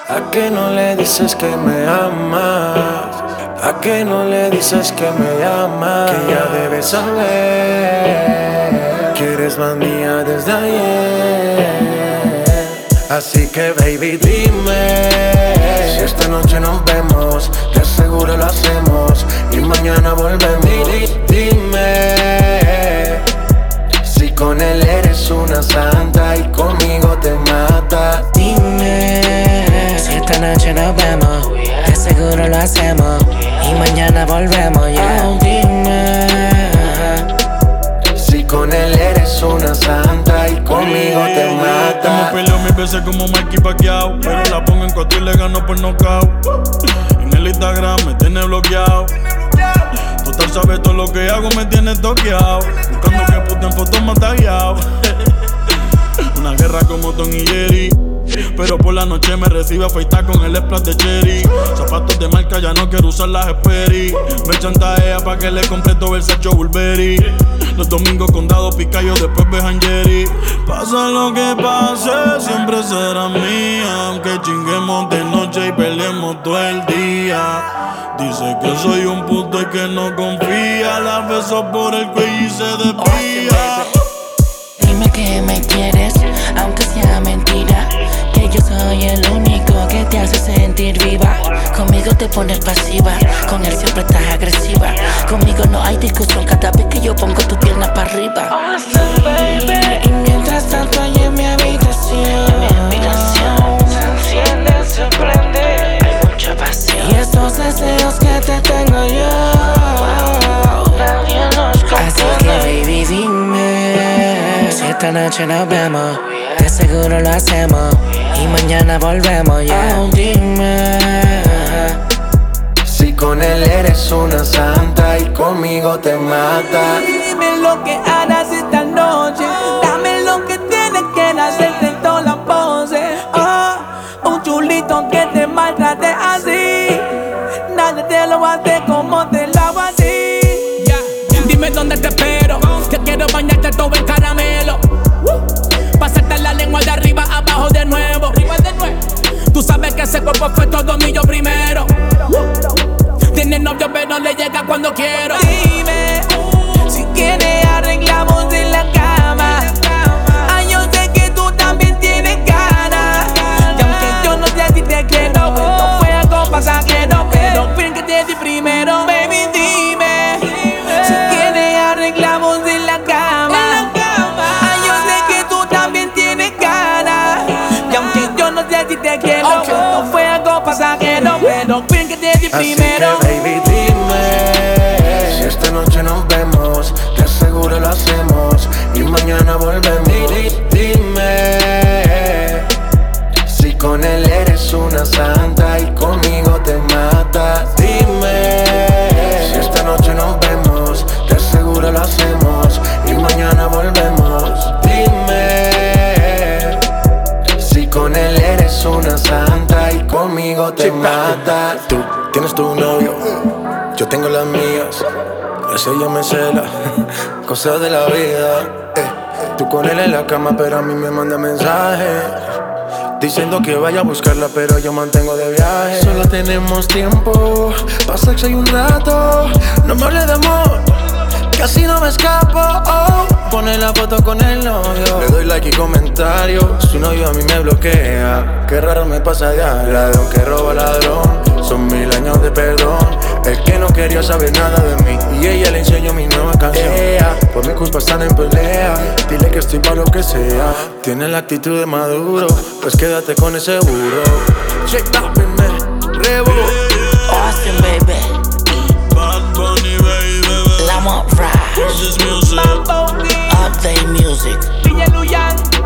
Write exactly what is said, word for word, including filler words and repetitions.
¿A qué no le dices que me amas? ¿A qué no le dices que me amas? Que ya debes saber que eres más mía desde ayer. Así que baby dime, si esta noche nos vemos, te aseguro lo hacemos y mañana volvemos. Dime, si con él eres una santa y conmigo te mata. Dime, si esta noche nos vemos, te aseguro lo hacemos y mañana volvemos, yeah. Oh, dime, si con él eres una santa y conmigo te mata. Hemos peleado mil veces como Mikey Pacquiao, pero la pongo en cuatro y le gano por nocaut. En el Instagram me tiene bloqueado. Total sabe todo lo que hago, me tiene toqueado. Buscando que puta en fotos me ha tagueado. Una guerra como Tom y Jerry, pero por la noche me recibe afeitar con el splash de cherry. Zapatos de marca, ya no quiero usar las Sperry. Me chantajea pa' que le compre todo el Sacho Burberry. Los domingos con dado picayo, después bejan Jerry. Pasa lo que pase, siempre será mía. Aunque chinguemos de noche y peleemos todo el día. Dice que soy un puto y que no confía. La beso por el cuello y se desvía. Dime que me quieres, aunque sea mentira, que yo soy el único que te hace sentir viva. Conmigo te pones pasiva, con él siempre estás agresiva. Conmigo no hay discusión cada vez que yo pongo tu pierna para arriba. Awesome, baby. Y mientras tanto ahí en mi habitación, en mi habitación se enciende, se prende, hay mucha pasión. Y estos deseos que te tengo yo, nadie nos comprende. Así que baby dime, si esta noche nos vemos, te aseguro lo hacemos y mañana volvemos, yeah. Oh, dime, si con él eres una santa y conmigo te mata. Dime lo que harás esta noche, dame lo que tienes que hacerte en toda la pose. Oh, un chulito que te maltrate así, nadie te lo hace como te lo hago así. Yeah. Dime dónde te espero, que quiero bañarte todo en caramelo. Pasarte la lengua de arriba a abajo de nuevo. Tú sabes que ese cuerpo fue todo mío primero. Tiene novio pero le llega cuando quiero. Dime, si quieres arreglamos en la cama. Ay, yo sé que tú también tienes ganas. Y aunque yo no sé si te quiero, no fue algo pasajero, pero ven que te di primero. Baby, dime, si quieres arreglamos en la cama. Ay, yo sé que tú también tienes ganas. Y aunque yo no sé si te quiero, no fue algo pasajero, pero ven que te di primero. Así que baby dime, si esta noche nos vemos, te aseguro lo hacemos y mañana volvemos. Dime, si con él eres una santa y conmigo te mata. Dime, si esta noche nos vemos, te aseguro lo hacemos y mañana volvemos. Dime, si con él eres una santa y conmigo te mata. Tú tienes tu novio, yo tengo las mías. Ese ella me cela, cosas de la vida. eh. Tú con él en la cama, pero a mí me manda mensajes diciendo que vaya a buscarla, pero yo mantengo de viaje. Solo tenemos tiempo, pa' sexo y un rato. No me hables de amor, que así no me escapo. Oh. Pone la foto con el novio, le doy like y comentario. Su novio a mí me bloquea, qué raro me pasa de ladrón que roba ladrón. Son mil años de perdón, el que no quería saber nada de mí y ella le enseñó mi nueva canción. Ella, por mi culpa están en pelea, dile que estoy pa' lo que sea. Tiene la actitud de maduro, pues quédate con ese burro. Shake that man, Revo. Austin, baby. Bad Bunny, baby. Lamont Rise. This is music. Mambo, Update music. Villa Luyan.